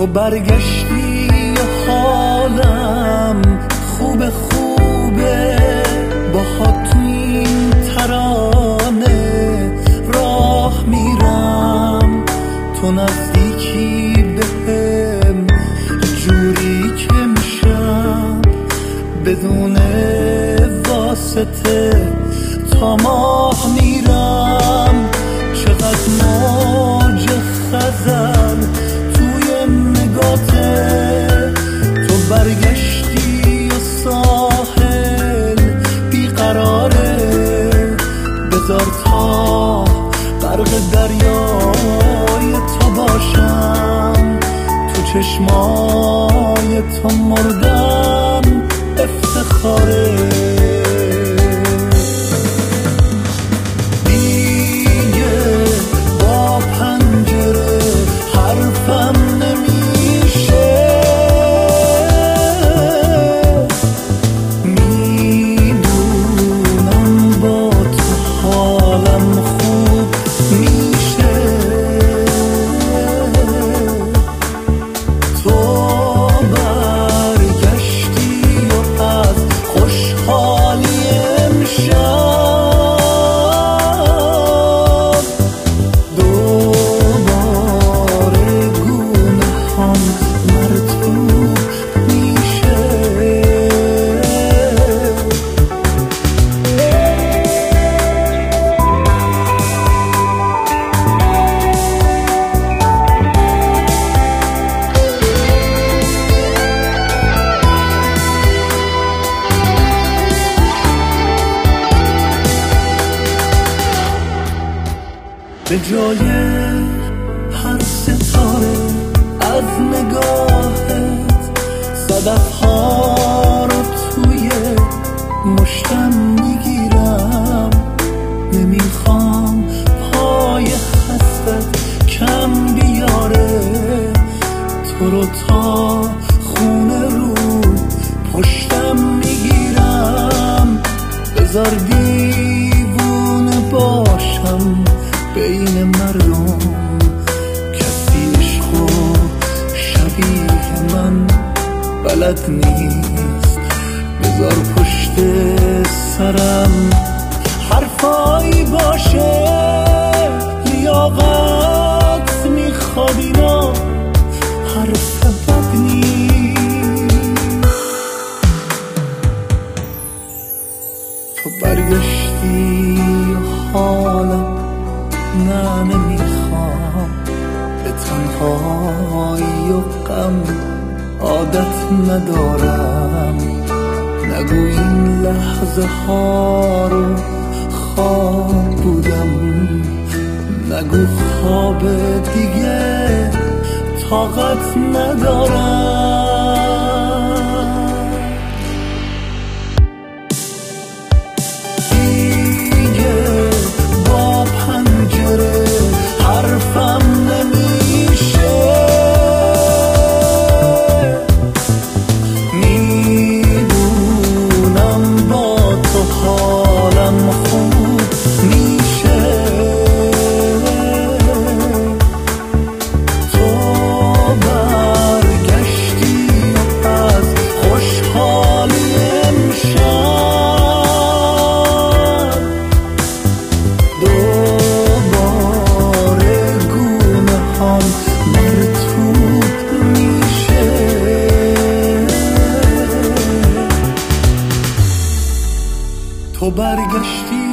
تو برگشتی حالم خوبه خوبه باهات تو این ترانه راه میرم تو نزدیکی بهم جوری که میشم بدون واسطه تا ماه میرم چقدر موج خزر توی نگاته تو برگشتی و ساحل بیقراره بذار تا غرق دریای تو باشم تو چشمای تو مردن افتخاره به جای هر ستاره از نگاهت صدف‌ها رو توی مشتم میگیرم نمیخوام پای خستت کم بیاره تو رو تا خونه رو پشتم میگیرم بذار دیوونه باشم بین مردم کسی عشقو شبیه من بلد نیست بذار پشت سرم حرفایی باشه لیاقت میخواد اینا حرف بد نیست تو برگشتی حالم نه نمیخوام به تنهایی و غم عادت ندارم نگو این لحظه ها رو خواب بودم نگو خواب دیگه طاقت ندارم حرفم نمیشه میدونم با تو حالم خوب میشه تو برگشتی از خوشحالی امشب تو برگشتی